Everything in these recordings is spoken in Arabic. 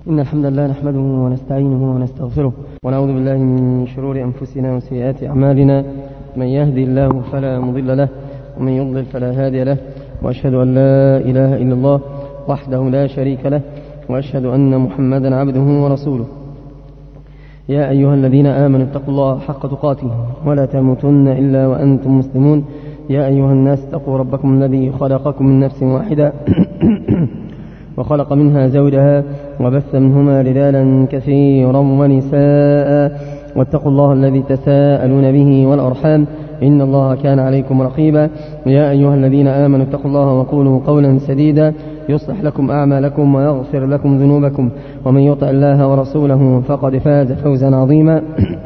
إن الحمد لله نحمده ونستعينه ونستغفره ونعوذ بالله من شرور أنفسنا وسيئات أعمالنا. من يهدي الله فلا مضل له ومن يضلل فلا هادي له، وأشهد أن لا إله إلا الله وحده لا شريك له، وأشهد أن محمدا عبده ورسوله. يا أيها الذين آمنوا اتقوا الله حق تقاته ولا تموتن إلا وأنتم مسلمون. يا أيها الناس اتقوا ربكم الذي خلقكم من نفس واحدة وخلق منها زوجها وبث منهما رجالا كثيرا ونساء، واتقوا الله الذي تساءلون به والأرحام إن الله كان عليكم رقيبا. يا أيها الذين آمنوا اتقوا الله وقولوا قولا سديدا يصلح لكم أعمالكم ويغفر لكم ذنوبكم، ومن يطع الله ورسوله فقد فاز فوزا عظيما.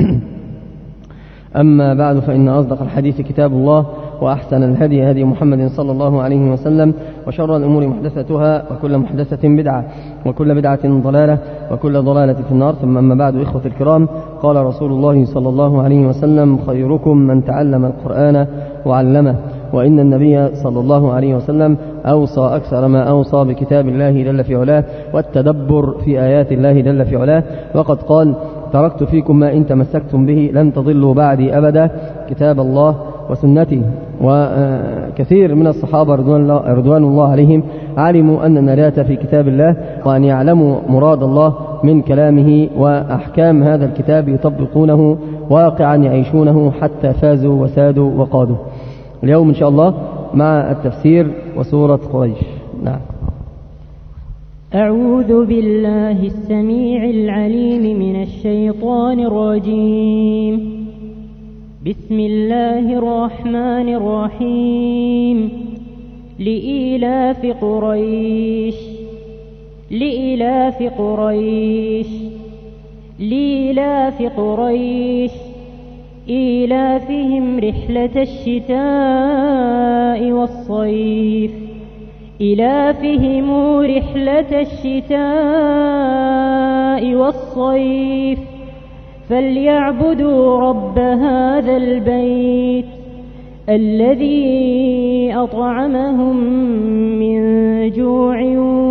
أما بعد، فإن أصدق الحديث كتاب الله، وأحسن الهدي هدي محمد صلى الله عليه وسلم، وشر الأمور محدثتها، وكل محدثة بدعة، وكل بدعة ضلالة، وكل ضلالة في النار. ثم أما بعد، إخوة الكرام، قال رسول الله صلى الله عليه وسلم: خيركم من تعلم القرآن وعلمه. وإن النبي صلى الله عليه وسلم أوصى أكثر ما أوصى بكتاب الله جل في علاه والتدبر في آيات الله جل في علاه، وقد قال: تركت فيكم ما إن تمسكتم به لن تضلوا بعدي أبدا، كتاب الله وسنتي. وكثير من الصحابة رضوان الله عليهم علموا أن النجاة في كتاب الله، وأن يعلموا مراد الله من كلامه وأحكام هذا الكتاب يطبقونه واقعا يعيشونه حتى فازوا وسادوا وقادوا. اليوم إن شاء الله مع التفسير وسورة قريش. نعم. أعوذ بالله السميع العليم من الشيطان الرجيم. بسم الله الرحمن الرحيم. لإيلاف قريش لإيلاف قريش إيلافهم رحلة الشتاء والصيف فليعبدوا رب هذا البيت الذي أطعمهم من جوع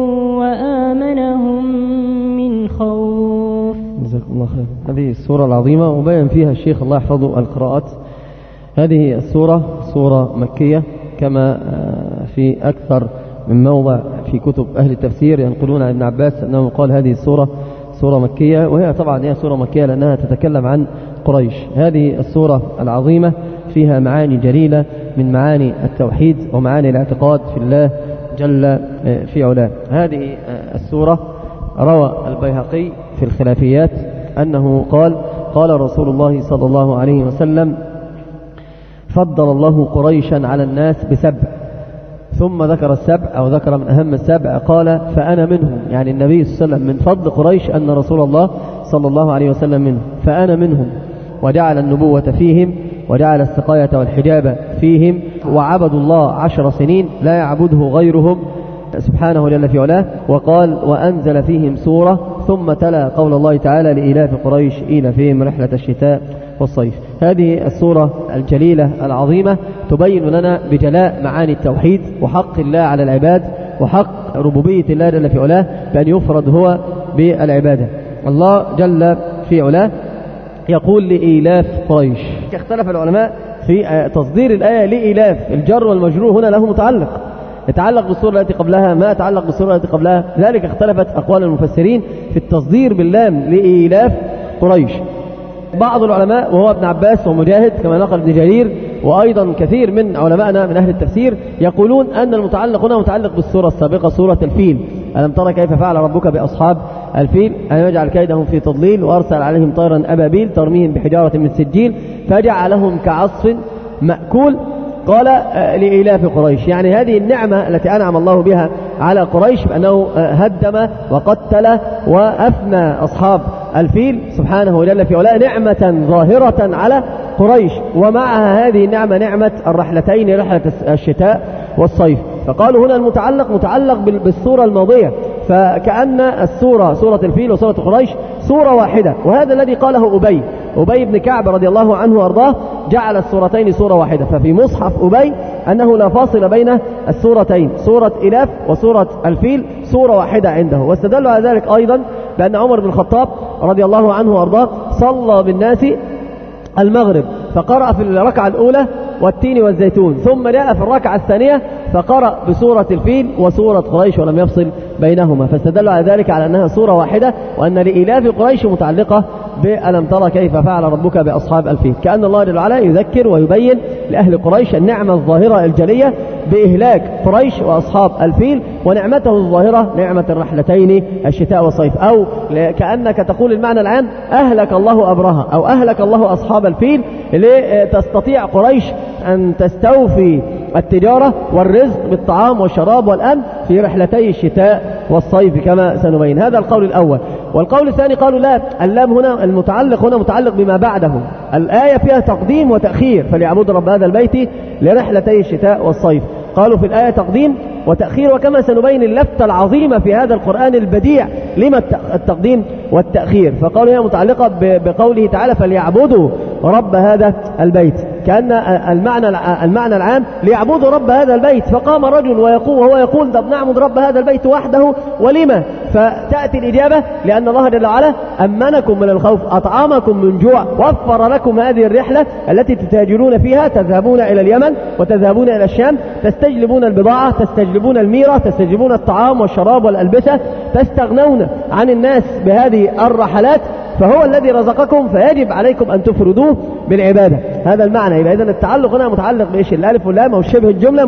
وآمنهم من خوف. جزاكم الله خير. هذه السورة العظيمة وبين فيها الشيخ الله يحفظه القراءات. هذه السورة سورة مكية، كما في أكثر من موضع في كتب أهل التفسير ينقلون عن ابن عباس أنه قال هذه السورة سورة مكية، وهي طبعا هي سورة مكية لأنها تتكلم عن قريش. هذه السورة العظيمة فيها معاني جليلة من معاني التوحيد ومعاني الاعتقاد في الله جل في علاه. هذه السورة روى البيهقي في الخلافيات أنه قال رسول الله صلى الله عليه وسلم: فضل الله قريشا على الناس ب7، ثم ذكر ال7 أو ذكر من أهم ال7 قال: فأنا منهم. يعني النبي صلى الله عليه وسلم من فضل قريش أن رسول الله صلى الله عليه وسلم منهم، فأنا منهم، وجعل النبوة فيهم، وجعل السقاية والحجابة فيهم، وعبدوا الله 10 سنين لا يعبده غيرهم سبحانه جل في علاه. وقال: وأنزل فيهم سورة، ثم تلا قول الله تعالى: لإيلاف قريش إيلافهم رحلة الشتاء والصيف. هذه السورة الجليلة العظيمة تبين لنا بجلاء معاني التوحيد وحق الله على العباد، وحق ربوبية الله جل في علاه بأن يفرد هو بالعبادة. الله جل في علاه يقول: لإيلاف قريش. اختلف العلماء في تصدير الآية لإيلاف. الجر والمجرور هنا له متعلق، يتعلق بالسورة التي قبلها ما يتعلق بالسورة التي قبلها، ذلك اختلفت أقوال المفسرين في التصدير باللام لإيلاف قريش. بعض العلماء وهو ابن عباس ومجاهد كما نقل ابن جرير وأيضا كثير من علمائنا من أهل التفسير يقولون أن المتعلق هنا متعلق بالسورة السابقة، سورة الفيل: ألم ترى كيف فعل ربك بأصحاب الفيل أن يجعل كيدهم في تضليل وأرسل عليهم طيرا أبابيل ترميهم بحجارة من سجيل فجعلهم كعصف مأكول. قال: لإيلاف قريش، يعني هذه النعمة التي أنعم الله بها على قريش بأنه هدم وقتل وأفنى أصحاب الفيل سبحانه جل في علاه، نعمة ظاهرة على قريش. ومعها هذه النعمة نعمة الرحلتين، رحلة الشتاء والصيف. فقالوا هنا المتعلق متعلق بالسورة الماضية، فكأن السورة سورة الفيل وسورة قريش سورة واحدة. وهذا الذي قاله أبي بن كعب رضي الله عنه وأرضاه، جعل السورتين سورة واحدة. ففي مصحف أبي أنه لا فاصل بين السورتين، سورة إلاف وسورة الفيل سورة واحدة عنده. واستدل على ذلك أيضا بأن عمر بن الخطاب رضي الله عنه وأرضاه صلى بالناس المغرب فقرأ في الركعة الأولى والتين والزيتون، ثم جاء في الركعة الثانية فقرأ بسورة الفيل وسورة قريش ولم يفصل بينهما، فاستدل على ذلك على أنها سورة واحدة، وأن لإيلاف قريش متعلقة بألم ترى كيف فعل ربك بأصحاب الفيل، كأن الله جل وعلا يذكر ويبين لأهل قريش النعمة الظاهرة الجلية بإهلاك قريش وأصحاب الفيل، ونعمته الظاهرة نعمة الرحلتين الشتاء والصيف، أو كأنك تقول المعنى العام أهلك الله أبرهة أو أهلك الله أصحاب الفيل لتستطيع قريش أن تستوفي التجارة والرزق بالطعام والشراب والأمن في رحلتي الشتاء والصيف كما سنبين. هذا القول الأول. والقول الثاني قالوا لا، اللام هنا المتعلق هنا متعلق بما بعده، الآية فيها تقديم وتأخير، فليعبدوا رب هذا البيت لرحلتي الشتاء والصيف. قالوا في الآية تقديم وتأخير، وكما سنبين اللفتة العظيمة في هذا القرآن البديع لما التقديم والتأخير، فقالوا هي متعلقة بقوله تعالى فليعبدوا رب هذا البيت، كأن المعنى العام ليعبدوا رب هذا البيت، فقام رجل وهو يقول طب نعبد رب هذا البيت وحده ولما؟ فتأتي الإجابة لأن الله جل وعلا أمنكم من الخوف، أطعمكم من جوع، وفر لكم هذه الرحلة التي تتاجرون فيها، تذهبون إلى اليمن وتذهبون إلى الشام، تستجلبون البضاعة، تستجلبون الميرة، تستجلبون الطعام والشراب والألبسة، تستغنون عن الناس بهذه الرحلات، فهو الذي رزقكم فيجب عليكم أن تفردوه بالعبادة. هذا المعنى. يبقى إذن التعلق هنا متعلق بإيش؟ الألف واللام أو شبه الجملة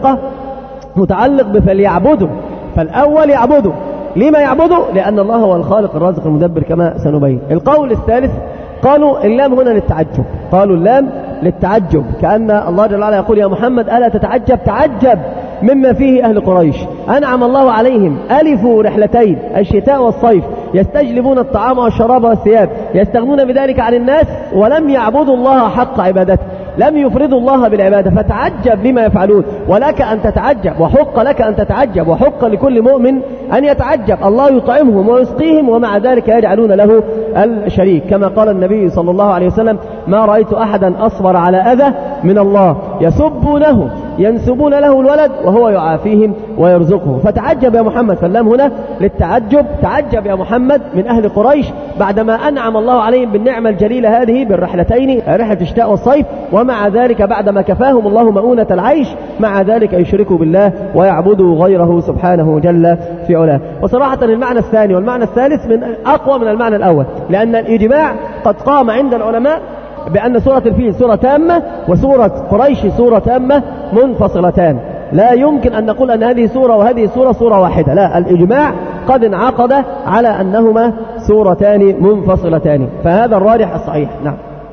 متعلق بفليعبدوا، فالأول يعبدوا. لما يعبدوا؟ لأن الله هو الخالق الرازق المدبر كما سنبين. القول الثالث قالوا اللام هنا للتعجب، قالوا اللام للتعجب، كأن الله جل وعلا يقول يا محمد ألا تتعجب؟ تعجب مما فيه أهل قريش، أنعم الله عليهم، ألفوا رحلتين الشتاء والصيف، يستجلبون الطعام والشراب والثياب، يستغنون بذلك عن الناس، ولم يعبدوا الله حق عبادته، لم يفردوا الله بالعبادة، فتعجب لما يفعلون، ولك أن تتعجب، وحق لك أن تتعجب، وحق لكل مؤمن أن يتعجب. الله يطعمهم ويسقيهم ومع ذلك يجعلون له الشريك، كما قال النبي صلى الله عليه وسلم ما رأيت أحدا أصبر على أذى من الله، يسبونه ينسبون له الولد وهو يعافيهم ويرزقه. فتعجب يا محمد، فاللام هنا للتعجب، تعجب يا محمد من أهل قريش بعدما أنعم الله عليهم بالنعمة الجليلة هذه بالرحلتين، رحلة الشتاء والصيف، ومع ذلك بعدما كفاهم الله مؤونة العيش مع ذلك يشركوا بالله ويعبدوا غيره سبحانه جل في علاه. وصراحة المعنى الثاني والمعنى الثالث من أقوى من المعنى الأول، لأن الإجماع قد قام عند العلماء بأن سورة الفيل سورة تامة وسورة قريش سورة تامة منفصلتان، لا يمكن أن نقول أن هذه سورة وهذه سورة واحدة، لا، الإجماع قد انعقد على أنهما سورتان منفصلتان، فهذا الراجح الصحيح. نعم.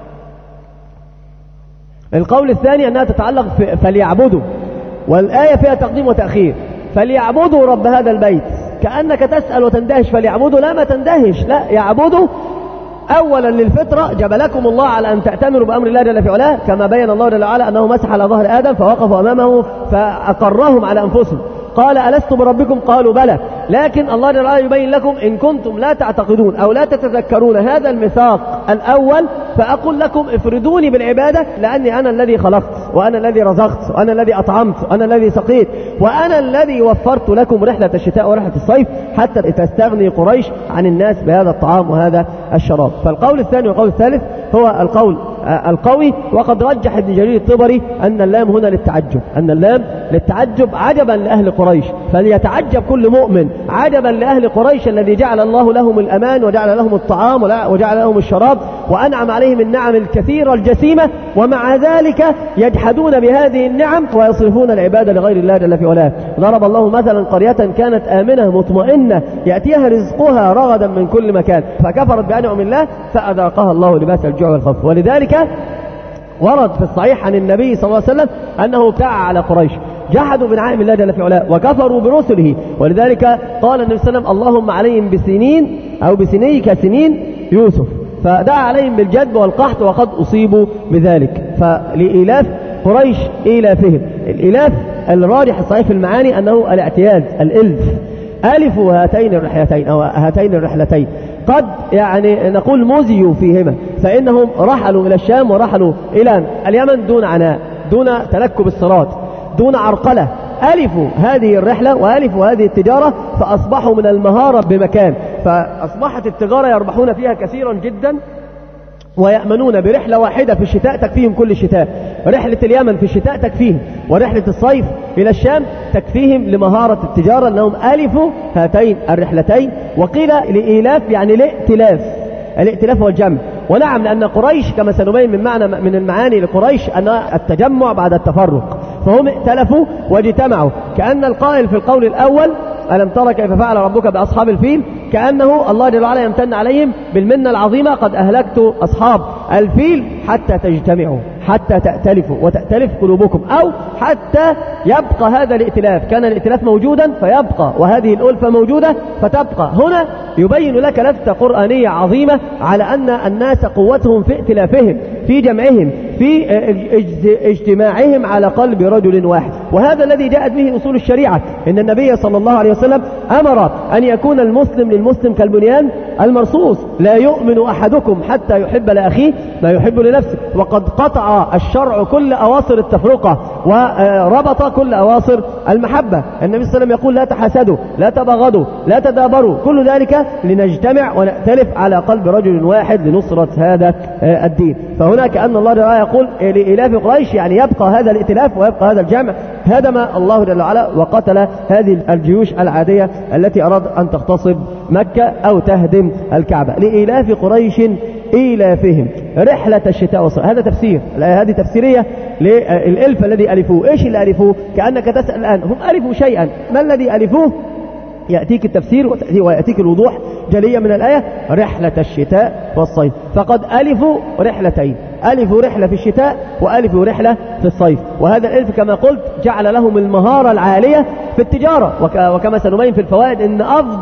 القول الثاني أنها تتعلق فليعبدوا، والآية فيها تقديم وتأخير، فليعبدوا رب هذا البيت، كأنك تسأل وتندهش فليعبدوا، لا ما تندهش، لا، يعبدوا أولا للفطرة، جبلكم الله على أن تأتمروا بأمر الله جل في علاه، كما بين الله جل وعلا أنه مسح على ظهر آدم فوقفوا أمامه فأقرهم على أنفسهم، قال ألست بربكم؟ قالوا بلى، لكن الله جل وعلا يبين لكم إن كنتم لا تعتقدون أو لا تتذكرون هذا الميثاق الأول فأقول لكم افردوني بالعبادة، لأني أنا الذي خلقت، وأنا الذي رزقت، وأنا الذي أطعمت، وأنا الذي سقيت، وأنا الذي وفرت لكم رحلة الشتاء ورحلة الصيف حتى تستغني قريش عن الناس بهذا الطعام وهذا الشراب. فالقول الثاني والقول الثالث هو القول القوي، وقد رجح ابن جرير الطبري أن اللام هنا للتعجب، أن اللام للتعجب عجبا لأهل قريش، فليتعجب كل مؤمن عجبا لأهل قريش الذي جعل الله لهم الأمان وجعل لهم الطعام وجعل لهم الشراب وأنعم عليهم النعم الكثيرة الجسيمة، ومع ذلك يجحدون بهذه النعم ويصرفون العبادة لغير الله جل في علاه. ضرب الله مثلا قرية كانت آمنة مطمئنة يأتيها رزقها رغدا من كل مكان فكفرت بأنعم الله فأذاقها الله لباس الجوع والخوف. ولذلك ورد في الصحيح عن النبي صلى الله عليه وسلم أنه ابتاع على قريش، جحدوا بنعم الله جل في علاه وكفروا برسله، ولذلك قال النبي صلى الله عليه وسلم اللهم عليهم بسنين أو بسني كسنين يوسف، فدعا عليهم بالجدب والقحط وقد أصيبوا بذلك. فلإيلاف قريش إيلافهم، الإيلاف الراجح الصحيح في المعاني أنه الاعتياد، الإلف، ألفوا هاتين الرحلتين أو هاتين الرحلتين، قد يعني نقول مزيوا فيهما، فإنهم رحلوا إلى الشام ورحلوا إلى اليمن دون عناء، دون تلكب الصراط، دون عرقلة، ألفوا هذه الرحلة وألفوا هذه التجارة فأصبحوا من المهارة بمكان، فأصبحت التجارة يربحون فيها كثيرا جدا، ويأمنون برحلة واحدة في الشتاء تكفيهم كل الشتاء. رحلة اليمن في الشتاء تكفيهم، ورحلة الصيف إلى الشام تكفيهم لمهارة التجارة، أنهم ألفوا هاتين الرحلتين. وقيل لإيلاف يعني لائتلاف، الائتلاف هو الجمع. ونعم، لأن قريش كما سنبين من المعاني لقريش أن التجمع بعد التفرق، فهم ائتلفوا واجتمعوا. كأن القائل في القول الأول ألم ترى كيف فعل ربك بأصحاب الفيل، كأنه الله جل وعلا يمتن عليهم بالمنة العظيمة، قد أهلكت أصحاب الفيل حتى تجتمعوا، حتى تأتلفوا وتأتلف قلوبكم، أو حتى يبقى هذا الائتلاف. كان الائتلاف موجودا فيبقى، وهذه الألفة موجودة فتبقى. هنا يبين لك لفتة قرآنية عظيمة على أن الناس قوتهم في ائتلافهم، في جمعهم، في اجتماعهم على قلب رجل واحد. وهذا الذي جاءت به أصول الشريعة، إن النبي صلى الله عليه وسلم أمر أن يكون المسلم للمسلم كالبنيان المرصوص، لا يؤمن أحدكم حتى يحب لأخيه ما يحب لنفسه. وقد قطع الشرع كل أواصر التفرقة وربط كل أواصر المحبة. النبي صلى الله عليه وسلم يقول لا تحاسدوا، لا تبغضوا، لا تدابروا، كل ذلك لنجتمع ونأتلف على قلب رجل واحد لنصرة هذا الدين. فهنا كأن الله جل وعلا يقول لإلاف قريش، يعني يبقى هذا الائتلاف ويبقى هذا الجمع. هدم الله جل وعلا وقتل هذه الجيوش العادية التي أراد أن تغتصب مكة أو تهدم الكعبة. لإلاف قريش إيلافهم رحلة الشتاء والصيف. هذا تفسير، هذه تفسيرية للإلف الذي ألفوه. إيش اللي ألفوه؟ كأنك تسأل الآن هم ألفوا شيئا، ما الذي ألفوه؟ يأتيك التفسير ويأتيك الوضوح جليا من الآية: رحلة الشتاء والصيف. فقد ألفوا رحلتين، ألفوا رحلة في الشتاء وألفوا رحلة في الصيف. وهذا الألف كما قلت جعل لهم المهارة العالية في التجارة، وكما سنبين في الفوائد أن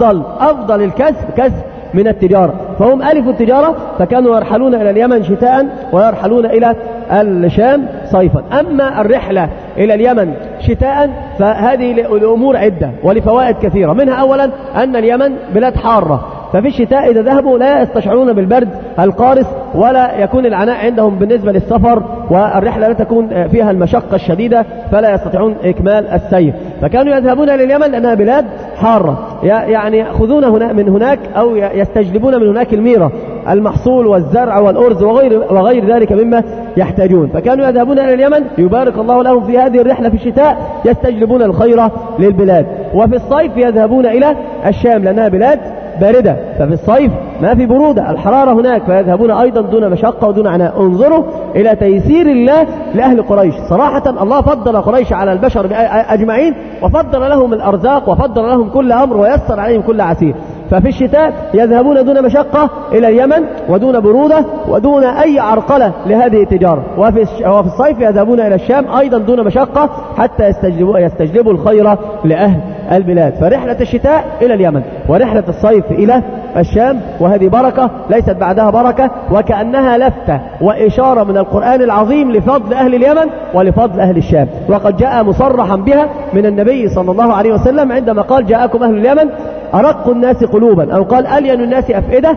أفضل الكسب كسب من التجارة. فهم ألفوا التجارة، فكانوا يرحلون إلى اليمن شتاء ويرحلون إلى الشام صيفا. أما الرحلة إلى اليمن شتاء فهذه لأمور عدة ولفوائد كثيرة. منها أولا أن اليمن بلاد حارة، ففي الشتاء إذا ذهبوا لا يستشعرون بالبرد القارس، ولا يكون العناء عندهم بالنسبة للسفر، والرحلة لا تكون فيها المشقة الشديدة، فلا يستطيعون إكمال السير. فكانوا يذهبون لليمن لأنها بلاد حارة، يعني يأخذون من هناك أو يستجلبون من هناك الميرة، المحصول والزرع والأرز وغير ذلك مما يحتاجون. فكانوا يذهبون إلى اليمن، يبارك الله لهم في هذه الرحلة في الشتاء، يستجلبون الخير للبلاد. وفي الصيف يذهبون إلى الشام لأنها بلاد باردة، ففي الصيف ما في برودة، الحرارة هناك، فيذهبون أيضا دون مشقة ودون عناء. انظروا إلى تيسير الله لأهل قريش. صراحة الله فضل قريش على البشر أجمعين، وفضل لهم الأرزاق، وفضل لهم كل أمر، ويسر عليهم كل عسير. ففي الشتاء يذهبون دون مشقة إلى اليمن، ودون برودة، ودون أي عرقلة لهذه التجارة. وفي الصيف يذهبون إلى الشام أيضا دون مشقة، حتى يستجلبوا الخير لأهل البلاد. فرحلة الشتاء إلى اليمن، ورحلة الصيف إلى الشام، وهذه بركة ليست بعدها بركة، وكأنها لفتة وإشارة من القرآن العظيم لفضل أهل اليمن ولفضل أهل الشام. وقد جاء مصرحا بها من النبي صلى الله عليه وسلم عندما قال: جاءكم أهل اليمن أرق الناس قلوبا، أو قال ألين الناس أفئدة،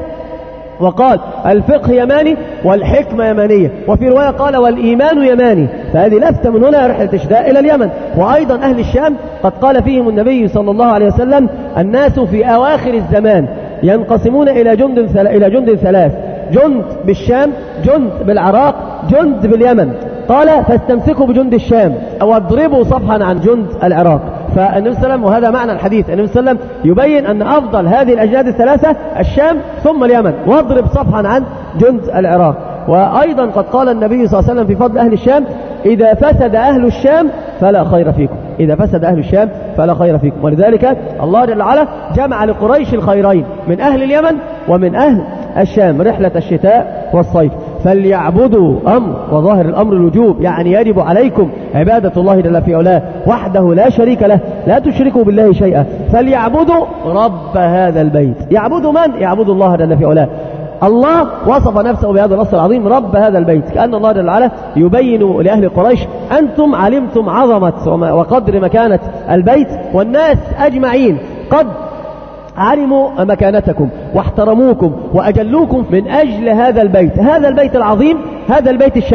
وقال الفقه يماني والحكمة يمانية، وفي رواية قال والإيمان يماني. فهذه لفتة من هنا رحلة الشتاء إلى اليمن. وأيضا أهل الشام قد قال فيهم النبي صلى الله عليه وسلم: الناس في أواخر الزمان ينقسمون إلى جند ثلاث: جند بالشام، جند بالعراق، جند باليمن. قال: فاستمسكوا بجند الشام واضربوا صفحا عن جند العراق. فالنبي صلى الله عليه وسلم، وهذا معنى الحديث، النبي صلى الله عليه وسلم يبين أن أفضل هذه الأجناد الثلاثة الشام ثم اليمن، واضرب صفحا عن جند العراق. وأيضا قد قال النبي صلى الله عليه وسلم في فضل أهل الشام: إذا فسد أهل الشام فلا خير فيكم، إذا فسد أهل الشام فلا خير فيكم. ولذلك الله جل وعلا جمع لقريش الخيرين من أهل اليمن ومن أهل الشام، رحلة الشتاء والصيف. فليعبدوا أمر، وظاهر الأمر الوجوب، يعني يجب عليكم عبادة الله جل في علاه وحده لا شريك له، لا تشركوا بالله شيئا. فليعبدوا رب هذا البيت. يعبدوا من؟ يعبدوا الله جل في علاه. الله وصف نفسه بهذا النص العظيم: رب هذا البيت. كأن الله جل وعلا يبين لأهل قريش: أنتم علمتم عظمة وقدر مكانة البيت، والناس أجمعين قد علموا مكانتكم واحترموكم وأجلوكم من أجل هذا البيت، هذا البيت العظيم، هذا البيت الشريف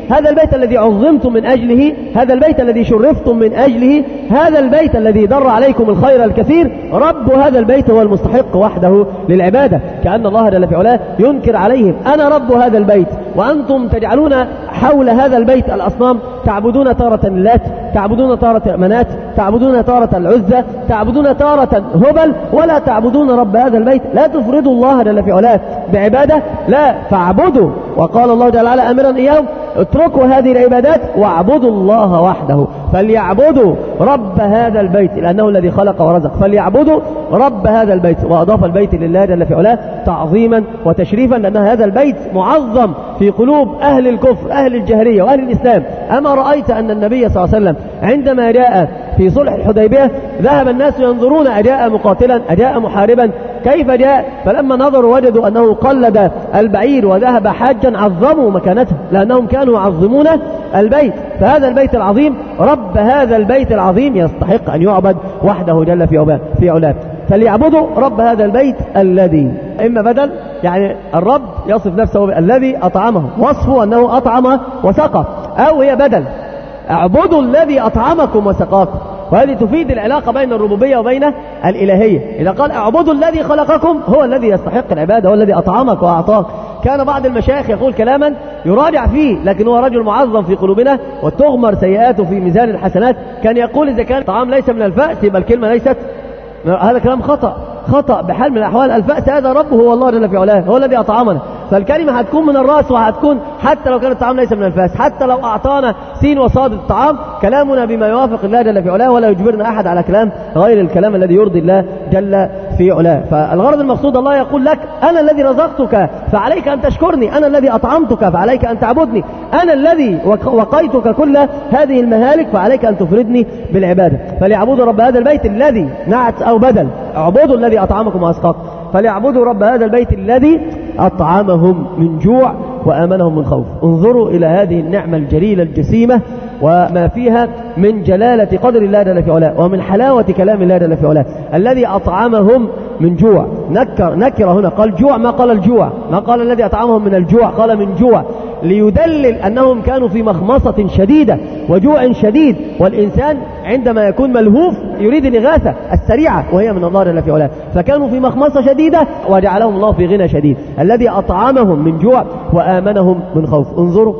هذا البيت الذي عظمتم من أجله، هذا البيت الذي شرفتم من أجله، هذا البيت الذي در عليكم الخير الكثير، رب هذا البيت هو المستحق وحده للعبادة. كأن الله جل في علاه ينكر عليهم: أنا رب هذا البيت وأنتم تجعلون حول هذا البيت الأصنام، تعبدون تارة اللات، تعبدون تارة منات، تعبدون تارة العزة، تعبدون تارة هبل، ولا تعبدون رب هذا البيت. لا تفردوا الله جل في علاه بعبادة، لا، فاعبدوا. وقال الله جل وعلا أمرا إياهم: اتركوا هذه العبادات واعبدوا الله وحده. فليعبدوا رب هذا البيت لأنه الذي خلق ورزق، فليعبدوا رب هذا البيت. وأضاف البيت لله جل في علاه تعظيما وتشريفا، لأن هذا البيت معظم في قلوب أهل الكفر، أهل الجاهلية وأهل الإسلام. أما رأيت أن النبي صلى الله عليه وسلم عندما جاء في صلح الحديبية ذهب الناس ينظرون أجاء مقاتلا أجاء محاربا كيف جاء؟ فلما نظروا وجدوا أنه قلد البعير وذهب حاجا عظموا مكانته، لأنهم كانوا يعظمون البيت. فهذا البيت العظيم، رب هذا البيت العظيم يستحق أن يعبد وحده جل في علاه. فليعبدوا رب هذا البيت الذي، إما بدل يعني الرب يصف نفسه الذي أطعمه، وصفه أنه أطعم وسقى، أو هي بدل اعبدوا الذي أطعمكم وسقاكم. وهذه تفيد العلاقة بين الربوبية وبين الإلهية. إذا قال اعبدوا الذي خلقكم، هو الذي يستحق العبادة، هو الذي أطعمك وأعطاك. كان بعض المشايخ يقول كلاما يراجع فيه، لكن هو رجل معظم في قلوبنا وتغمر سيئاته في ميزان الحسنات. كان يقول إذا كان الطعام ليس من الفأس يبقى الكلمة ليست، هذا كلام خطأ بحال من الأحوال. الفأس هذا رب هو الله جل في علاه، هو الذي أطعمنا. فالكلمة هتكون من الرأس، وهتكون حتى لو كان الطعام ليس من الفأس، حتى لو أعطانا سين وصاد الطعام، كلامنا بما يوافق الله جل في علاه، ولا يجبرنا أحد على كلام غير الكلام الذي يرضي الله جل في علاه. فالغرض المقصود الله يقول لك: أنا الذي رزقتك فعليك أن تشكرني، أنا الذي أطعمتك فعليك أن تعبدني، أنا الذي وقيتك كل هذه المهالك فعليك أن تفردني بالعبادة. فليعبدوا رب هذا البيت الذي، نعت أو بدل، اعبدوا الذي أطعمكم وأسقاكم. فليعبدوا رب هذا البيت الذي أطعمهم من جوع وآمنهم من خوف. انظروا إلى هذه النعمة الجليلة الجسيمة وما فيها من جلالة قدر الله جل في علاه ومن حلاوة كلام الله جل في علاه. الذي أطعمهم من جوع، نكر هنا، قال جوع، ما قال الجوع، ما قال الذي أطعمهم من الجوع، قال من جوع، ليدلل أنهم كانوا في مخمصة شديدة وجوع شديد. والإنسان عندما يكون ملهوف يريد الإغاثة السريعة، وهي من الله جل في علاه. فكانوا في مخمصة شديدة وجعلهم الله في غنى شديد. الذي أطعمهم من جوع وآمنهم من خوف. انظروا،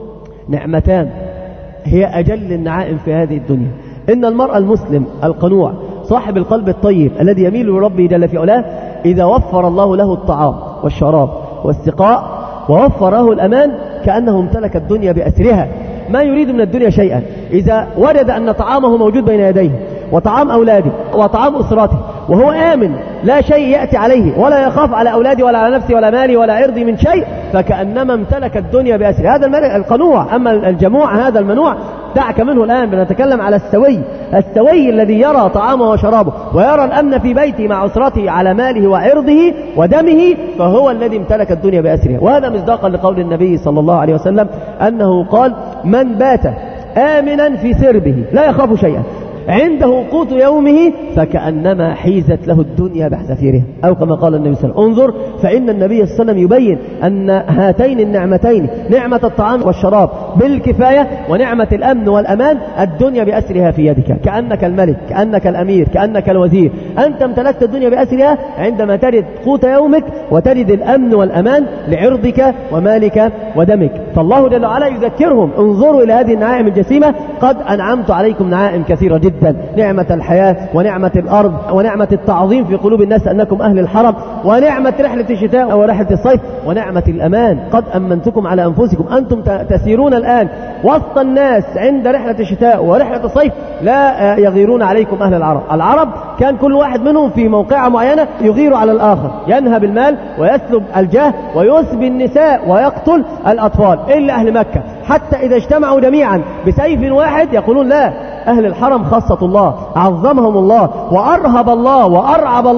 نعمتان هي أجل النعائم في هذه الدنيا. إن المرء المسلم القنوع صاحب القلب الطيب الذي يميل لربه جل في علاه، إذا وفر الله له الطعام والشراب والسقاء ووفره الأمان، كأنه امتلك الدنيا بأسرها، ما يريد من الدنيا شيئا. إذا وجد أن طعامه موجود بين يديه وطعام أولاده وطعام أسرته وهو آمن، لا شيء يأتي عليه، ولا يخاف على أولادي ولا على نفسي ولا مالي ولا عرضي من شيء، فكأنما امتلك الدنيا بأسره. هذا القنوع. أما الجموع هذا المنوع دعك منه الآن، بنتكلم على السوي الذي يرى طعامه وشرابه ويرى الأمن في بيته مع أسرته على ماله وعرضه ودمه، فهو الذي امتلك الدنيا بأسره. وهذا مصداقا لقول النبي صلى الله عليه وسلم أنه قال: من بات آمنا في سربه لا يخاف شيئا عنده قوت يومه فكأنما حيزت له الدنيا بحذافيرها، أو كما قال النبي صلى الله عليه وسلم. انظر، فإن النبي صلى الله عليه وسلم يبين أن هاتين النعمتين، نعمة الطعام والشراب بالكفاية ونعمة الأمن والأمان، الدنيا بأسرها في يدك، كأنك الملك، كأنك الأمير، كأنك الوزير. أنت امتلكت الدنيا بأسرها عندما تجد قوت يومك وتجد الأمن والأمان لعرضك ومالك ودمك. فالله جل وعلا يذكرهم: انظروا إلى هذه النعائم الجسيمة، قد أنعمت عليكم نعائم كثيرة جدا، نعمة الحياة ونعمة الأرض ونعمة التعظيم في قلوب الناس أنكم أهل الحرم، ونعمة رحلة الشتاء ورحلة الصيف، ونعمة الأمان. قد أمنتكم على أنفسكم، أنتم تسيرون الآن وسط الناس عند رحلة الشتاء ورحلة الصيف، لا يغيرون عليكم أهل العرب كان كل واحد منهم في موقعة معينة يغير على الآخر، ينهب المال ويسلب الجاه ويسبي النساء ويقتل الأطفال، إلا أهل مكة. حتى إذا اجتمعوا جميعا بسيف واحد يقولون: لا، أهل الحرم خاصة الله، عظمهم الله وأرهب الله وأرعب الله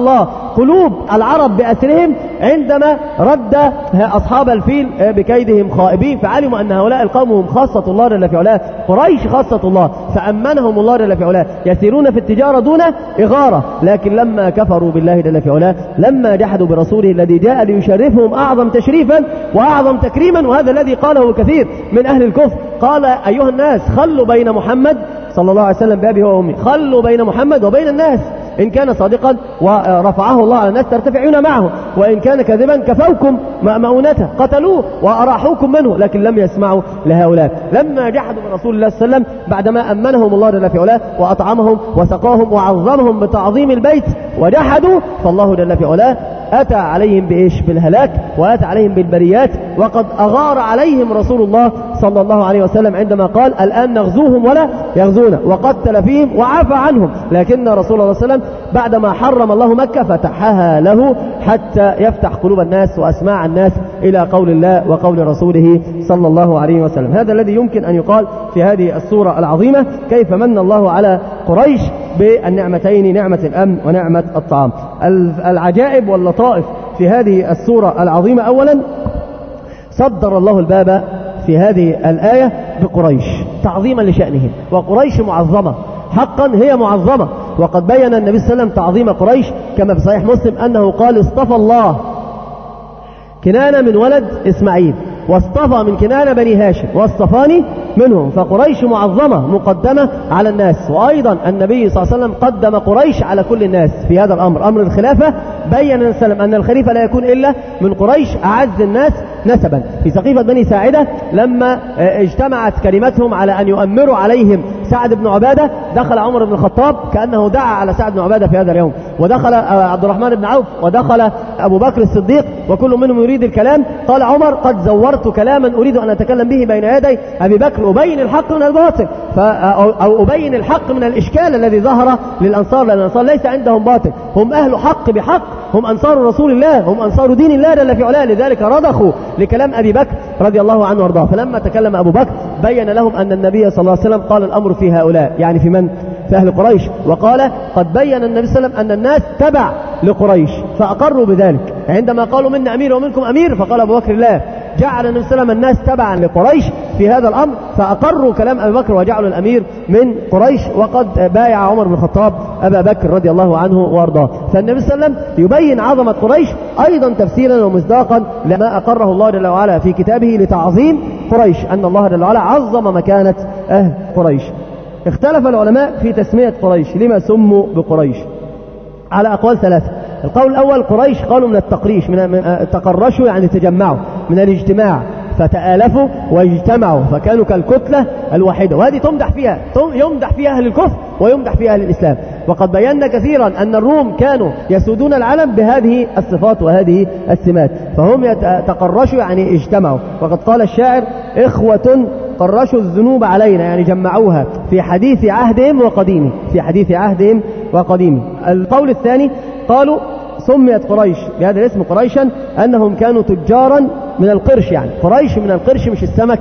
قلوب العرب بأسرهم عندما رد أصحاب الفيل بكيدهم خائبين، فعلموا أن هؤلاء القوم هم خاصة الله جل في علاه، قريش خاصة الله، فأمنهم الله جل في علاه، يسيرون في التجارة دون إغارة. لكن لما كفروا بالله جل في علاه، لما جحدوا برسوله الذي جاء ليشرفهم أعظم تشريفا وأعظم تكريما، وهذا الذي قاله كثير من أهل الكفر، قال أيها الناس خلوا بين محمد صلى الله عليه وسلم بأبي وأمي، خلوا بين محمد وبين الناس، إن كان صادقا ورفعه الله على الناس ترتفعون معه، وإن كان كذبا كفوكم مؤونته، قتلوه وأراحوكم منه، لكن لم يسمعوا لهؤلاء. لما جحدوا من رسول الله صلى الله عليه وسلم بعدما أمنهم الله جل في علاه وأطعمهم وسقاهم وعظمهم بتعظيم البيت وجحدوا، فالله جل في علاه أتى عليهم بإيش؟ بالهلاك، وأتى عليهم بالبريات، وقد أغار عليهم رسول الله صلى الله عليه وسلم عندما قال الآن نغزوهم ولا يغزونا، وقتل فيهم وعفى عنهم. لكن رسول الله صلى الله عليه وسلم بعدما حرم الله مكة فتحها له حتى يفتح قلوب الناس وأسماع الناس إلى قول الله وقول رسوله صلى الله عليه وسلم. هذا الذي يمكن أن يقال في هذه السورة العظيمة، كيف من الله على قريش بالنعمتين، نعمة الأمن ونعمة الطعام. العجائب واللطائف في هذه السورة العظيمة، أولا صدر الله الباب في هذه الآية بقريش تعظيما لشأنهم، وقريش معظمة حقا، هي معظمة، وقد بين النبي صلى الله عليه وسلم تعظيم قريش كما في صحيح مسلم أنه قال اصطفى الله كنانة من ولد إسماعيل، واصطفى من كنانة بني هاشم، واصطفاني منهم، فقريش معظمة مقدمة على الناس. وأيضا النبي صلى الله عليه وسلم قدم قريش على كل الناس في هذا الأمر، أمر الخلافة، بين النبي صلى الله عليه وسلم أن الخليفة لا يكون إلا من قريش أعز الناس نسبا. في سقيفة بني ساعدة لما اجتمعت كلمتهم على أن يؤمروا عليهم سعد بن عبادة، دخل عمر بن الخطاب كأنه دعا على سعد بن عبادة في هذا اليوم، ودخل عبد الرحمن بن عوف، ودخل أبو بكر الصديق، وكل منهم يريد الكلام. قال عمر قد زورت كلاما أريد أن أتكلم به بين يدي أبي بكر، أبين الحق من الباطل، أو أبين الحق من الإشكال الذي ظهر للأنصار، لأن الأنصار ليس عندهم باطل، هم أهل حق بحق، هم أنصار رسول الله، هم أنصار دين الله جل في علاه، لذلك رضخوا لكلام أبي بكر رضي الله عنه وارضاه. فلما تكلم أبو بكر بين لهم أن النبي صلى الله عليه وسلم قال الأمر في هؤلاء، يعني في من؟ في أهل قريش، وقال قد بين النبي صلى الله عليه وسلم أن الناس تبع لقريش، فأقروا بذلك. عندما قالوا منا أمير ومنكم أمير، فقال أبو بكر لا، جعل النبي صلى الله عليه وسلم الناس تبعا لقريش في هذا الأمر، فأقروا كلام أبي بكر وجعلوا الأمير من قريش، وقد بايع عمر بن الخطاب أبا بكر رضي الله عنه وارضاه. فالنبي صلى الله عليه وسلم يبين عظمة قريش أيضا تفسيرا ومصداقا لما أقره الله جل وعلا في كتابه لتعظيم قريش، أن الله جل وعلا عظم مكانة أهل قريش. اختلف العلماء في تسمية قريش، لما سموا بقريش، على أقوال ثلاثة. القول الأول قريش قالوا من التقريش، من تقرشوا يعني تجمعوا، من الاجتماع، فتآلفوا واجتمعوا فكانوا كالكتلة الواحدة، وهذه يمدح فيها أهل الكفر ويمدح فيها أهل الإسلام. وقد بينا كثيرا أن الروم كانوا يسودون العالم بهذه الصفات وهذه السمات، فهم تقرشوا يعني اجتمعوا. وقد قال الشاعر إخوة قرشوا الذنوب علينا، يعني جمعوها في حديث عهدهم وقديمه، في حديث عهدهم وقديمه. القول الثاني قالوا سميت قريش بهذا الاسم قريشا أنهم كانوا تجارا من القرش، يعني قريش من القرش مش السمك،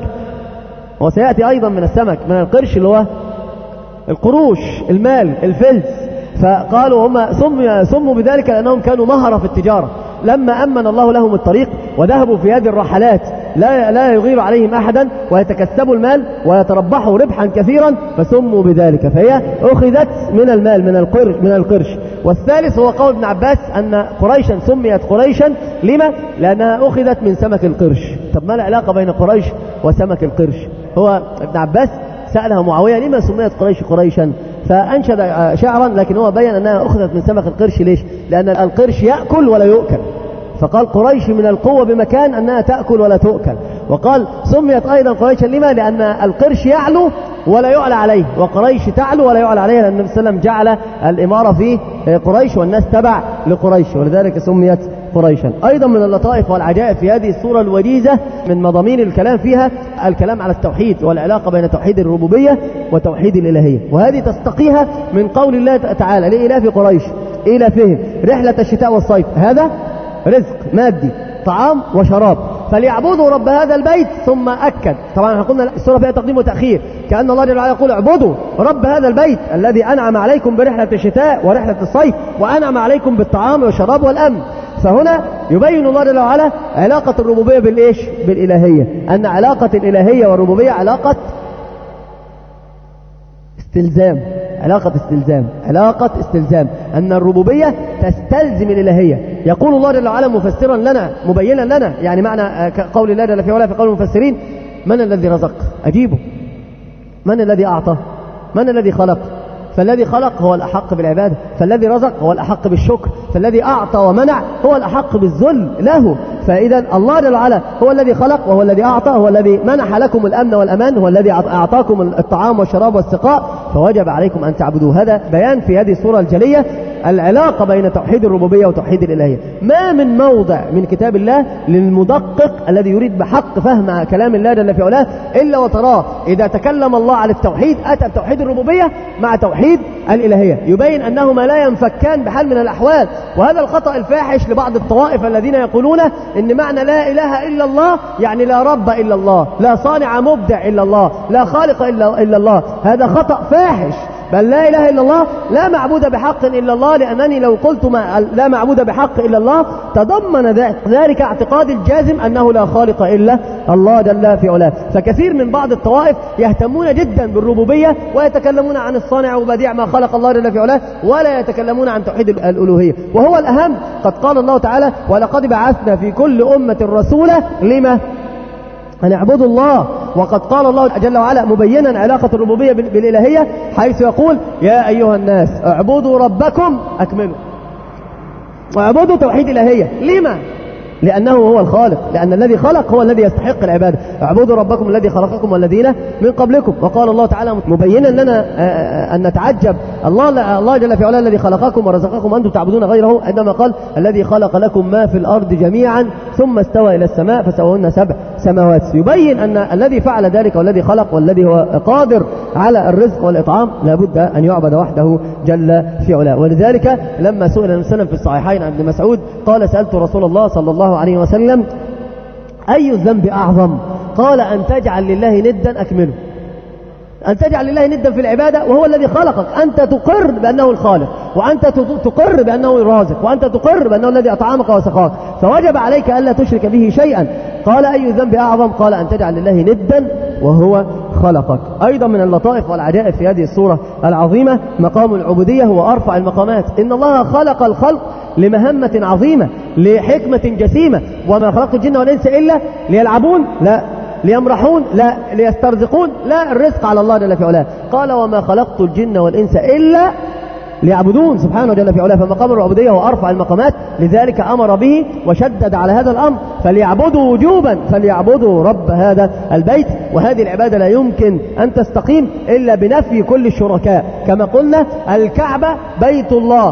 وسيأتي أيضا من السمك، من القرش اللي هو القروش، المال، الفلس. فقالوا هم سموا بذلك لأنهم كانوا مهرة في التجارة، لما أمن الله لهم الطريق وذهبوا في هذه الرحلات لا يغير عليهم أحدا، ويتكسبوا المال ويتربحوا ربحا كثيرا، فسموا بذلك، فهي أخذت من المال من القرش. والثالث هو قول ابن عباس أن قريشا سميت قريشا لما؟ لأنها أخذت من سمك القرش. طب ما العلاقة بين قريش وسمك القرش؟ هو ابن عباس سألها معاوية لما سميت قريش قريشا، فأنشد شعرا، لكن هو بين أنها أخذت من سمك القرش. ليش؟ لأن القرش يأكل ولا يؤكل، فقال قريش من القوة بمكان أنها تأكل ولا تؤكل. وقال سميت أيضا قريشا لما؟ لأن القرش يعلو ولا يعلى عليه، وقريش تعلو ولا يعلى عليه، لأن النبي صلى الله عليه وسلم جعل الإمارة في قريش والناس تبع لقريش، ولذلك سميت قريشا. أيضا من اللطائف والعجائب في هذه السورة الوجيزة من مضامين الكلام فيها الكلام على التوحيد والعلاقة بين توحيد الربوبية وتوحيد الإلهية، وهذه تستقيها من قول الله تعالى لإلاف قريش إلافهم رحلة الشتاء والصيف، هذا رزق مادي، طعام وشراب، فليعبدوا رب هذا البيت. ثم أكد، طبعا احنا قلنا السورة فيها تقديم وتأخير، كأن الله جل وعلا يقول اعبدوا رب هذا البيت الذي أنعم عليكم برحلة الشتاء ورحلة الصيف، وأنعم عليكم بالطعام والشراب والأمن. فهنا يبين الله جل وعلا علاقة الربوبية بالإيش؟ بالإلهية، أن علاقة الإلهية والربوبية علاقة استلزام، علاقة استلزام، أن الربوبية تستلزم الإلهية. يقول الله جل وعلا مفسرا لنا مبينا لنا، يعني معنى قول الله جل وعلا في قول المفسرين: من الذي رزق؟ أجيبه. من الذي أعطى؟ من الذي خلق؟ فالذي خلق هو الأحق بالعبادة، فالذي رزق هو الأحق بالشكر، فالذي أعطى ومنع هو الأحق بالذل له. فإذا الله جل وعلا هو الذي خلق وهو الذي أعطى، هو الذي منح لكم الأمن والأمان، هو الذي أعطاكم الطعام والشراب والسقاء، فوجب عليكم أن تعبدوا. هذا بيان في هذه السورة الجلية العلاقة بين توحيد الربوبية وتوحيد الإلهية. ما من موضع من كتاب الله للمدقق الذي يريد بحق فهم كلام الله جل في علاه إلا وتراه إذا تكلم الله عن التوحيد أتى بتوحيد الربوبية مع توحيد الإلهية، يبين أنهما لا ينفكان بحال من الأحوال. وهذا الخطأ الفاحش لبعض الطوائف الذين يقولون إن معنى لا إله إلا الله يعني لا رب إلا الله، لا صانع مبدع إلا الله، لا خالق إلا الله. هذا خطأ فاحش، بل لا إله إلا الله لا معبود بحق إلا الله، لأنني لو قلت لا معبود بحق إلا الله تضمن ذلك اعتقاد الجازم أنه لا خالق إلا الله جل في علاه. فكثير من بعض الطوائف يهتمون جدا بالربوبية ويتكلمون عن الصانع وبديع ما خلق الله جل في علاه، ولا يتكلمون عن توحيد الألوهية، وهو الأهم. قد قال الله تعالى: ولقد بعثنا في كل أمة رسولا لما أن اعبدوا الله. وقد قال الله جل وعلا مبينا علاقة الربوبية بالإلهية حيث يقول: يا أيها الناس اعبدوا ربكم أكملوا. واعبدوا توحيد الإلهية. لما؟ لأنه هو الخالق، لأن الذي خلق هو الذي يستحق العبادة. اعبدوا ربكم الذي خلقكم والذين من قبلكم. وقال الله تعالى مبينا لنا أن نتعجب الله جل في علاه الذي خلقكم ورزقكم أنتم تعبدون غيره، عندما قال: الذي خلق لكم ما في الأرض جميعا ثم استوى إلى السماء فسواهن 7 سماوات. يبين أن الذي فعل ذلك والذي خلق والذي هو قادر على الرزق والإطعام لابد أن يعبد وحده جل في علاه. ولذلك لما سئل النبي في الصحيحين عن ابن مسعود قال: سألت رسول الله صلى الله عليه وسلم: أي الذنب أعظم؟ قال: أن تجعل لله ندا أكمله. أن تجعل لله ندا في العبادة وهو الذي خلقك. أنت تقر بأنه الخالق، وأنت تقر بأنه الرازق، وأنت تقر بأنه الذي أطعمك وسقاك، فوجب عليك ألا تشرك به شيئا. قال: أي الذنب أعظم؟ قال: أن تجعل لله ندا وهو خلقك. أيضا من اللطائف والعجائب في هذه السورة العظيمة مقام العبودية هو أرفع المقامات. إن الله خلق الخلق لمهمة عظيمة، لحكمة جسيمة. وما خلقت الجن والإنس إلا ليلعبون؟ لا. ليمرحون؟ لا. ليسترزقون؟ لا. الرزق على الله جل في علاه. قال: وما خلقت الجن والإنس إلا ليعبدون سبحانه جل في علاه. فمقام العبودية هو أرفع المقامات، لذلك أمر به وشدد على هذا الأمر: فليعبدوا وجوبا، فليعبدوا رب هذا البيت. وهذه العبادة لا يمكن أن تستقيم إلا بنفي كل الشركاء. كما قلنا الكعبة بيت الله،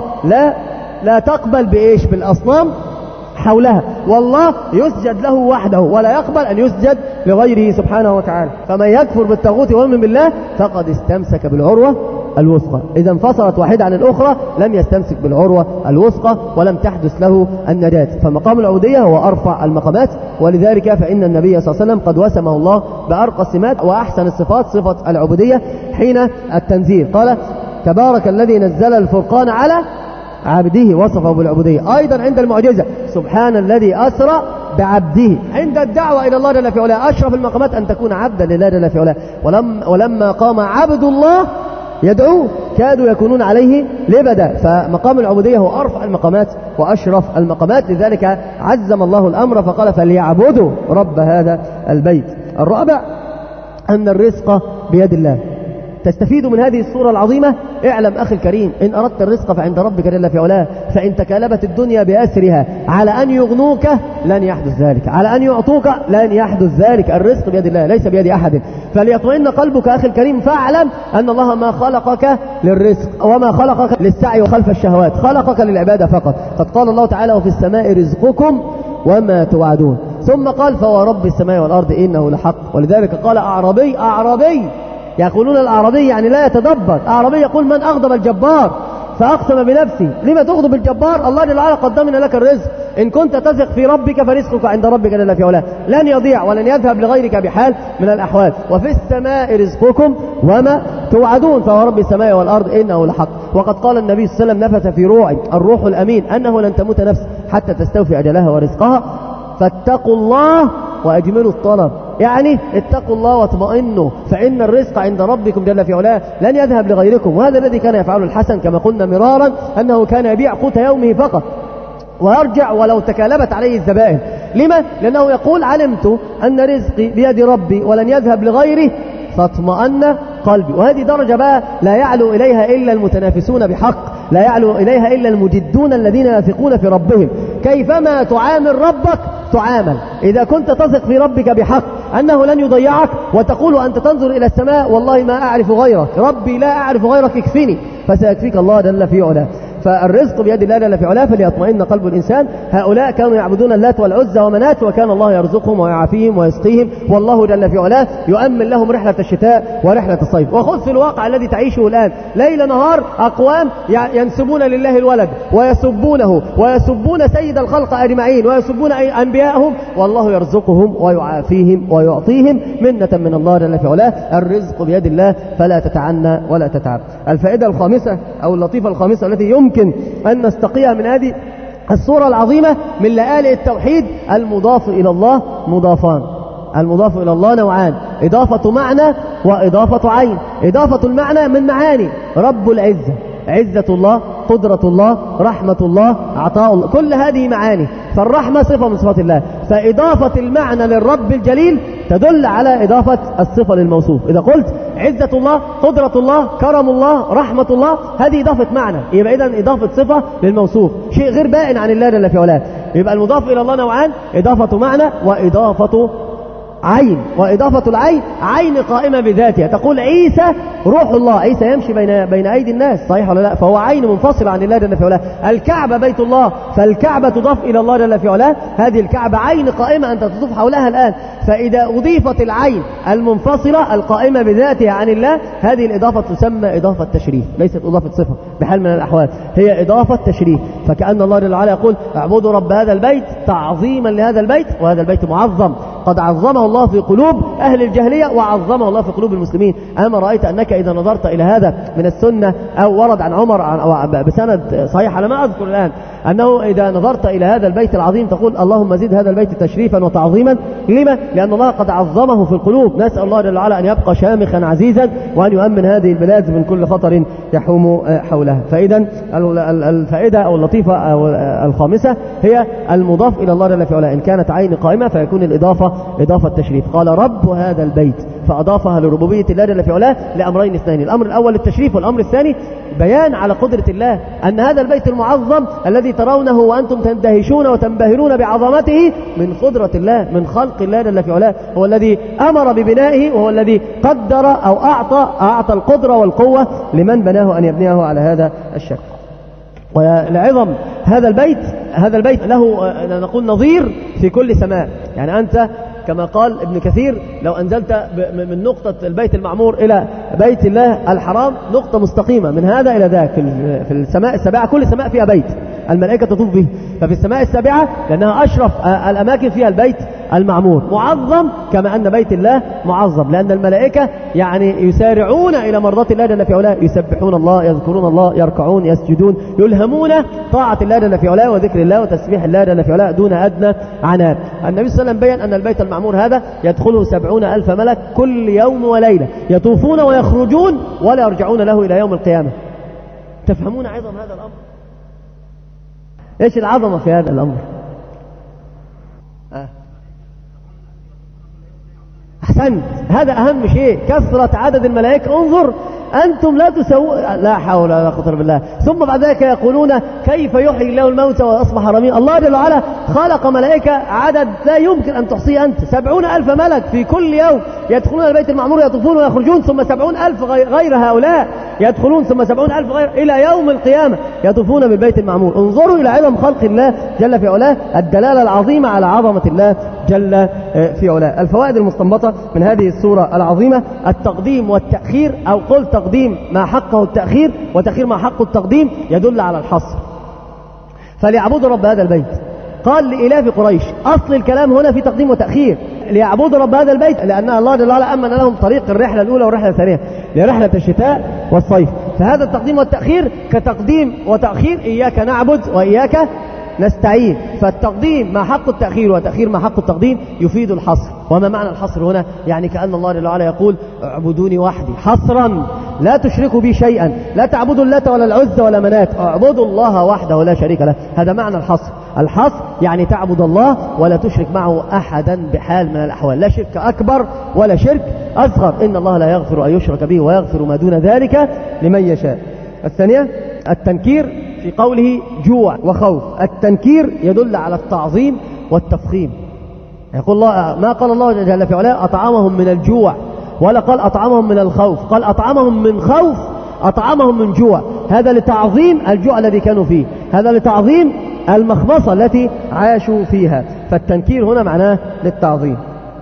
لا تقبل بإيش؟ بالأصنام حولها، والله يسجد له وحده ولا يقبل أن يسجد لغيره سبحانه وتعالى. فمن يكفر بالطاغوت ويؤمن بالله فقد استمسك بالعروة الوثقى. إذا انفصلت واحدة عن الأخرى لم يستمسك بالعروة الوثقى ولم تحدث له النجاة. فمقام العبودية هو أرفع المقامات، ولذلك فإن النبي صلى الله عليه وسلم قد وسمه الله بأرقى السمات وأحسن الصفات صفة العبودية حين التنزيل. قال: تبارك الذي نزل الفرقان على عبده وصفه بالعبودية. أيضا عند المعجزة: سبحان الذي أسرى بعبده. عند الدعوة إلى الله جل في علاه أشرف المقامات أن تكون عبدا لله جل في علاه. ولما قام عبد الله يدعوه كادوا يكونون عليه لبدا. فمقام العبودية هو أرفع المقامات وأشرف المقامات، لذلك عزم الله الأمر فقال: فليعبدوا رب هذا البيت. الرابع أن الرزق بيد الله. تستفيد من هذه السورة العظيمة: اعلم أخي الكريم، إن أردت الرزق فعند ربك جل في علاه، فإن تكالبت الدنيا بأسرها على أن يغنوك لن يحدث ذلك، على أن يعطوك لن يحدث ذلك. الرزق بيد الله ليس بيد أحد. فليطمئن قلبك أخي الكريم، فاعلم أن الله ما خلقك للرزق وما خلقك للسعي وخلف الشهوات، خلقك للعبادة فقط. قد قال الله تعالى: وفي السماء رزقكم وما توعدون. ثم قال: فورب السماء والأرض إنه لحق. ولذلك قال: أعرابي يقولون الأعرابي يعني لا يتدبر. أعرابي يقول: من أغضب الجبار؟ فأقسم بنفسي لما تغضب الجبار. الله جل وعلا قدمنا لك الرزق، إن كنت تثق في ربك فرزقك عند ربك جل في علاه، لن يضيع ولن يذهب لغيرك بحال من الأحوال. وفي السماء رزقكم وما توعدون، فهو رب السماء والأرض إنه لحق. وقد قال النبي صلى الله عليه وسلم: نفث في روعي الروح الأمين أنه لن تموت نفس حتى تستوفي أجلها ورزقها، فاتقوا الله وأجملوا الطلب. يعني اتقوا الله واطمئنوا، فإن الرزق عند ربكم جل في علاه لن يذهب لغيركم. وهذا الذي كان يفعله الحسن كما قلنا مرارا، أنه كان يبيع قوت يومه فقط ويرجع ولو تكالبت عليه الزبائن. لما؟ لأنه يقول: علمت أن رزقي بيد ربي ولن يذهب لغيره فاطمأن قلبي. وهذه درجة بقى لا يعلو إليها إلا المتنافسون بحق، لا يعلو إليها إلا المجدون الذين يثقون في ربهم. كيفما تعامل ربك تعامل. إذا كنت تثق في ربك بحق أنه لن يضيعك، وتقول أنت تنظر إلى السماء: والله ما أعرف غيرك، ربي لا أعرف غيرك، اكفني، فسيكفيك الله جل في علاه. فالرزق بيد الله جل في علاه، فليطمئن قلب الإنسان. هؤلاء كانوا يعبدون اللات والعزى ومنات، وكان الله يرزقهم ويعافيهم ويسقيهم، والله جل في علاه يؤمن لهم رحلة الشتاء ورحلة الصيف. وخذ في الواقع الذي تعيشه الآن ليل نهار أقوام ينسبون لله الولد ويسبونه ويسبون سيد الخلق أجمعين ويسبون أنبياءهم، والله يرزقهم ويعافيهم ويعطيهم منة من الله جل في علاه. الرزق بيد الله فلا تتعنى ولا تتعب. الفائدة الخامسة أو اللطيفة الخامسة التي يمكن أن نستقيها من هذه الصورة العظيمة من لآلئ التوحيد: المضاف إلى الله مضافان. المضاف إلى الله نوعان: إضافة معنى وإضافة عين. إضافة المعنى من معاني رب العزة، عزة الله، قدرة الله، رحمة الله، عطاء الله، كل هذه معاني. فالرحمة صفة من صفات الله، فإضافة المعنى للرب الجليل تدل على إضافة الصفة للموصوف. إذا قلت عزة الله، قدرة الله، كرم الله، رحمة الله، هذه إضافة معنى، يبقى إذن إضافة صفة للموصوف، شيء غير بائن عن الله جل في علاه. يبقى المضاف إلى الله نوعان: إضافة معنى وإضافة عين. وإضافة العين عين قائمة بذاتها، تقول عيسى روح الله، عيسى يمشي بين أيدي الناس، صحيح ولا لا؟ فهو عين منفصلة عن الله جل في علاه. الكعبة بيت الله، فالكعبة تضاف إلى الله جل في علاه، هذه الكعبة عين قائمة أنت تطوف حولها الآن. فإذا أضيفت العين المنفصلة القائمة بذاتها عن الله، هذه الإضافة تسمى إضافة تشريف، ليست إضافة صفة بحال من الأحوال، هي إضافة تشريف. فكأن الله جل وعلا يقول: اعبدوا رب هذا البيت تعظيما لهذا البيت، وهذا البيت معظم، قد عظمه الله في قلوب أهل الجاهلية وعظمه الله في قلوب المسلمين. أما رأيت أنك إذا نظرت إلى هذا من السنة، أو ورد عن عمر أو بسند صحيح على ما أذكر الآن، أنه إذا نظرت إلى هذا البيت العظيم تقول: اللهم زد هذا البيت تشريفا وتعظيما. لما؟ لأن الله قد عظمه في القلوب. نسأل الله جل وعلا أن يبقى شامخا عزيزا، وأن يؤمن هذه البلاد من كل خطر يحوم حولها. فإذا الفائدة أو اللطيفة أو الخامسة هي المضاف إلى الله جل في علاه. إن كانت عين قائمة فيكون الإضافة إضافة تشريف. قال: رب هذا البيت، فأضافها لربوبية الله جل في علاه لأمرين اثنين: الأمر الأول التشريف، والأمر الثاني بيان على قدرة الله، أن هذا البيت المعظم الذي ترونه وأنتم تندهشون وتنبهرون بعظمته من قدرة الله، من خلق الله جل في علاه، هو الذي أمر ببنائه، وهو الذي قدر أو أعطى القدرة والقوة لمن بناه أن يبنيه على هذا الشكل. ولعظم هذا البيت له نقول نظير في كل سماء. يعني أنت كما قال ابن كثير: لو أنزلت من نقطة البيت المعمور إلى بيت الله الحرام نقطة مستقيمة من هذا إلى ذاك في السماء السابعة، كل سماء فيها بيت الملائكة تطوف به. ففي السماء السابعة لأنها أشرف الأماكن فيها البيت المعمور معظم، كما أن بيت الله معظم، لأن الملائكة يعني يسارعون إلى مرضاة الله جل في علاه، يسبحون الله، يذكرون الله، يركعون، يسجدون، يلهمون طاعة الله جل في علاه وذكر الله وتسبيح الله جل في علاه دون أدنى عناء. النبي صلى الله عليه وسلم بيّن أن البيت المعمور هذا يدخله 70,000 ملك كل يوم وليلة، يطوفون ويخرجون ولا يرجعون له إلى يوم القيامة. تفهمون عظم هذا الأمر؟ إيش العظمة في هذا الأمر؟ أحسنت، هذا أهم شيء، كثرة عدد الملائكة. انظر أنتم لا تسوون، لا حول ولا قوة إلا بالله. ثم بعد ذلك يقولون: كيف يحيي الله الموتى وأصبح رميما؟ الله جل وعلا خلق ملائكة عدد لا يمكن أن تحصيه أنت، 70,000 ملك في كل يوم يدخلون البيت المعمور، يطوفون ويخرجون، ثم 70,000 غير هؤلاء يدخلون، ثم 70,000 غير إلى يوم القيامة يطوفون بالبيت المعمور. انظروا إلى عظم خلق الله جل في علاه، الدلالة العظيمة على عظمة الله جل في علاه. الفوائد المستنبطة من هذه السورة العظيمة: التقديم والتأخير، أو قل تقديم ما حقه التأخير وتأخير ما حقه التقديم، يدل على الحصر. فليعبدوا رب هذا البيت، قال لإلاف قريش. أصل الكلام هنا في تقديم وتأخير، ليعبدوا رب هذا البيت، لأن الله جل وعلا أمن لهم طريق الرحلة الأولى والرحلة الثانية لرحلة الشتاء والصيف. فهذا التقديم والتأخير كتقديم وتأخير إياك نعبد وإياك نستعين. فالتقديم ما حق التأخير وتأخير ما حق التقديم يفيد الحصر. وما معنى الحصر هنا؟ يعني كأن الله جل وعلا يقول: اعبدوني وحدي حصرا، لا تشركوا بي شيئا، لا تعبدوا اللات ولا العزى ولا منات، اعبدوا الله وحده ولا شريك له. هذا معنى الحصر. الحصر يعني تعبد الله ولا تشرك معه أحدا بحال من الأحوال، لا شرك أكبر ولا شرك أصغر. إن الله لا يغفر أن يشرك به ويغفر ما دون ذلك لمن يشاء. الثانية التنكير في قوله جوع وخوف. التنكير يدل على التعظيم والتفخيم. يقول الله، ما قال الله جل في علاه أطعمهم من الجوع، ولا قال أطعمهم من الخوف، قال أطعمهم من خوف، أطعمهم من جوع. هذا لتعظيم الجوع الذي كانوا فيه، هذا لتعظيم المخمصة التي عاشوا فيها. فالتنكير هنا معناه للتعظيم.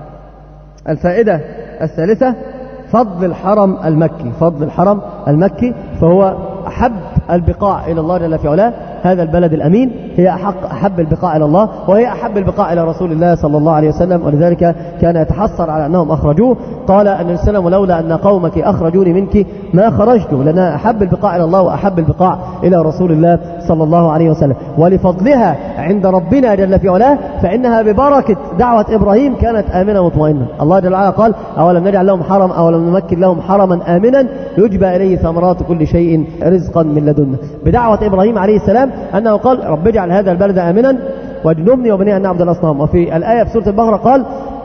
الفائدة الثالثة: فضل الحرم المكي. فضل الحرم المكي، فهو أحب البقاع إلى الله جل في علاه. هذا البلد الأمين هي أحب البقاع إلى الله، وهي أحب البقاع إلى رسول الله صلى الله عليه وسلم، ولذلك كان يتحسر على أنهم أخرجوه. قال النبي صلى الله عليه وسلم: لولا أن قومك أخرجوني منك ما خرجت، لنا أحب البقاع إلى الله وأحب البقاع إلى رسول الله صلى الله عليه وسلم. ولفضلها عند ربنا جل في علاه، فإنها ببركة دعوة إبراهيم كانت آمنة مطمئنة. الله جل وعلا قال: أولم نجعل لهم حرم، أولم نمكن لهم حرما آمنا يجبى إليه ثمرات كل شيء رزقا من لدنا. بدعوة إبراهيم عليه السلام أنه قال: رب اجعل هذا البلد آمنا واجنبني وبني أن نعبد الأصنام. وفي الآية في سورة البقرة قال: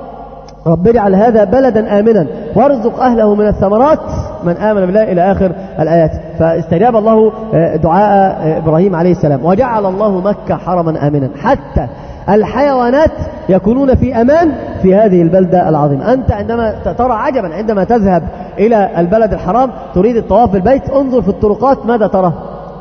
رب اجعل هذا بلدا آمنا وارزق أهله من الثمرات من آمن بالله، إلى آخر الآيات. فاستجاب الله دعاء إبراهيم عليه السلام، وجعل الله مكة حرما آمنا، حتى الحيوانات يكونون في أمان في هذه البلدة العظيمة. أنت عندما ترى عجبا عندما تذهب إلى البلد الحرام تريد الطواف بالبيت، انظر في الطرقات ماذا ترى؟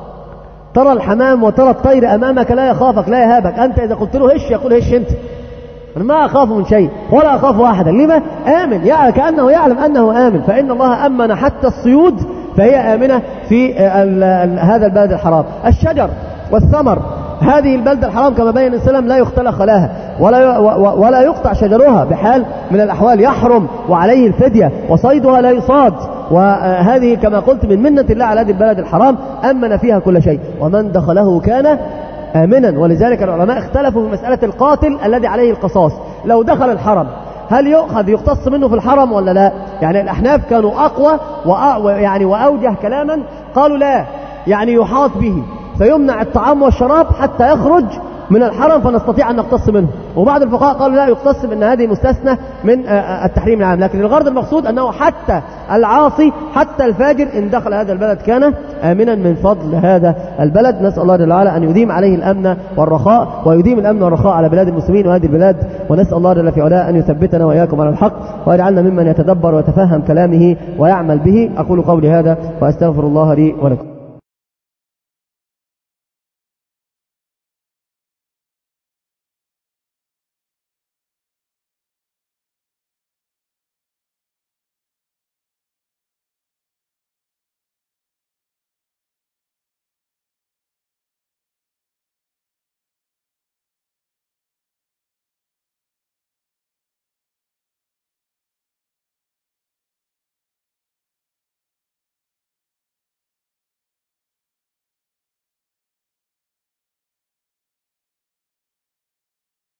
ترى الحمام وترى الطير أمامك، لا يخافك لا يهابك. أنت إذا قلت له هش يقول هش أنت، أنا ما أخاف من شيء ولا أخاف أحدا. لما؟ آمن، يعني كأنه يعلم أنه آمن. فإن الله أمن حتى الصيود فهي آمنة في هذا البلد الحرام. الشجر والثمر، هذه البلدة الحرام كما بين السلام لا يختلى خلاها ولا يقطع شجرها بحال من الأحوال، يحرم وعليه الفدية، وصيدها لا يصاد. وهذه كما قلت من منة الله على هذه البلد الحرام، أمن فيها كل شيء، ومن دخله كان آمنا. ولذلك العلماء اختلفوا في مسألة القاتل الذي عليه القصاص. لو دخل الحرم هل يؤخذ يقتص منه في الحرم ولا لا؟ يعني الأحناف كانوا أقوى وأوجه كلاما، قالوا لا، يعني يحاط به فيمنع الطعام والشراب حتى يخرج من الحرم فنستطيع أن نقتص منه. وبعض الفقهاء قالوا لا، يقتص بأن هذه مستثنى من التحريم العام. لكن الغرض المقصود أنه حتى العاصي حتى الفاجر إن دخل هذا البلد كان آمنا من فضل هذا البلد. نسأل الله جل وعلا أن يديم عليه الأمن والرخاء، ويديم الأمن والرخاء على بلاد المسلمين وهذه البلاد. ونسأل الله جل في علاه أن يثبتنا وإياكم على الحق، ويجعلنا ممن يتدبر ويتفهم كلامه ويعمل به. أقول قولي هذا وأستغفر الله لي ولكم.